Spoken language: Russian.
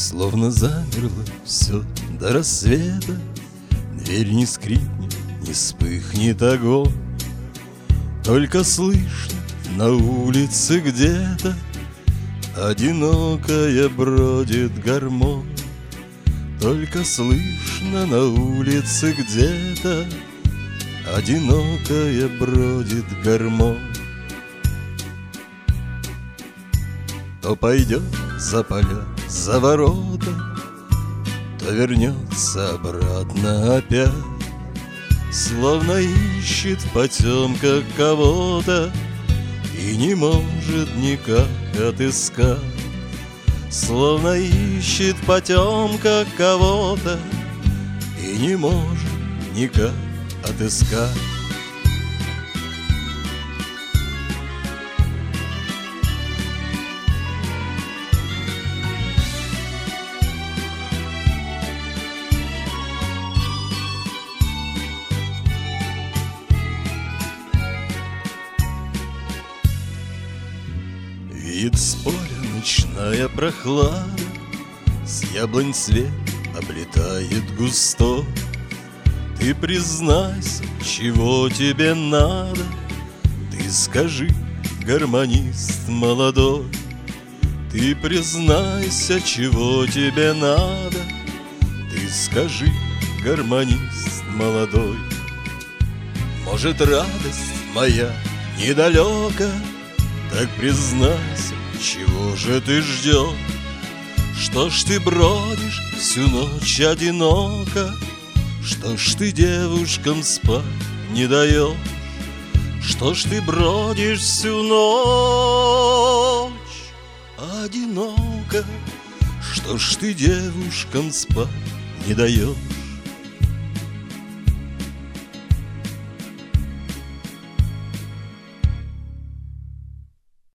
Словно замерло все до рассвета, дверь не скрипнет, не вспыхнет огонь. Только слышно на улице где-то одинокая бродит гармонь. Только слышно на улице где-то одинокая бродит гармонь. То пойдет за поля, за ворота, то вернется обратно опять, словно ищет в потемках кого-то и не может никак отыскать. Словно ищет в потемках кого-то и не может никак отыскать. Вид с поля ночная прохлада, с яблонь цвет облетает густой. Ты признайся, чего тебе надо, ты скажи, гармонист молодой. Ты признайся, чего тебе надо, ты скажи, гармонист молодой. Может, радость моя недалека, так признайся, чего же ты ждешь? Что ж ты бродишь всю ночь одиноко? Что ж ты девушкам спать не даешь? Что ж ты бродишь всю ночь одиноко? Что ж ты девушкам спать не даешь?